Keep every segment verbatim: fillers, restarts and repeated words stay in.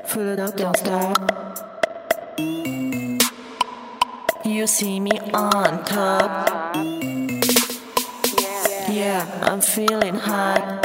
Fill it up, don't stop. You see me on top. Yeah, I'm feeling hot.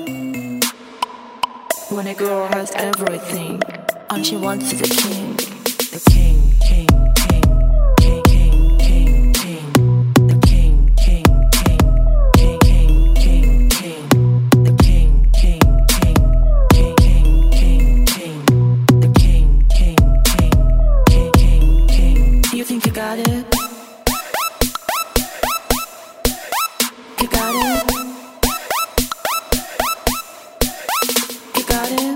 When a girl has everything, all she wants is a king. The king, king, king, king, king, king, king. The king, king, king, king, king, king, king. The king, king, king, king, king, king, king. The king, king, king, king, king, king. You think you got it? You got it? You got it?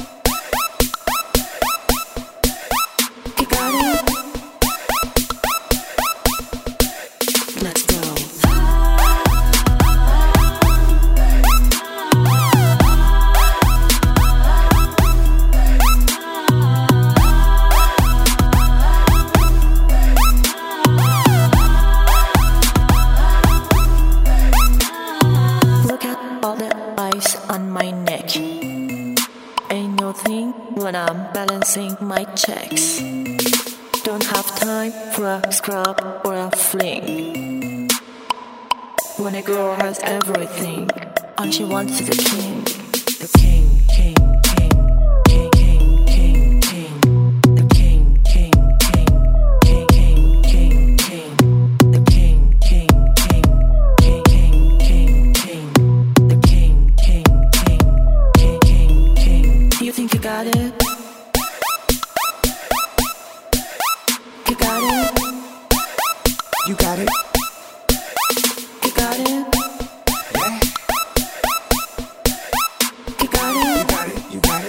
You got it? Let's go. Look at all the ice on my neck. Ain't no thing when I'm balancing my checks. Don't have time for a scrub or a fling. When a girl has everything, all she wants is a king. The king, king, king, king, king, king, king. The king, king, king, king, king, king, king. The king, king, king, king, king, king, king. The king, king, king, king, king, king. You think you got it? You got it? You got it? You got it? Yeah. You got You it? got it? You got it?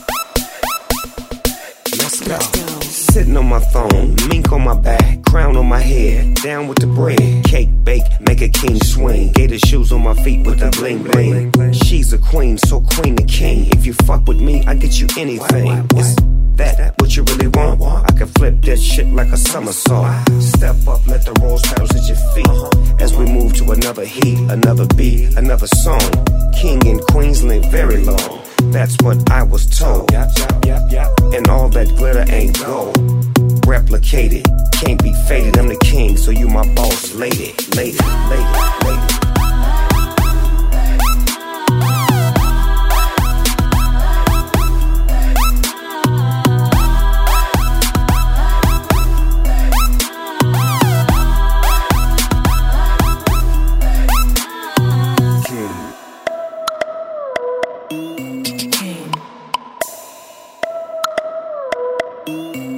Let's go. Let's go. Sitting on my throne, mink on my back, crown on my head, down with the bread. Cake bake, make a king swing. Gator shoes on my feet with the bling bling. She's a queen, so queen the king. If you fuck with me, I get you anything. It's that what you really want? I can flip that shit like a somersault. Step up, let the rose petals at your feet. As we move to another heat, another beat, another song. King and queens live very long. That's what I was told. And all that glitter ain't gold. Replicated, can't be faded. I'm the king, so you my boss, lady, lady, lady, lady. King.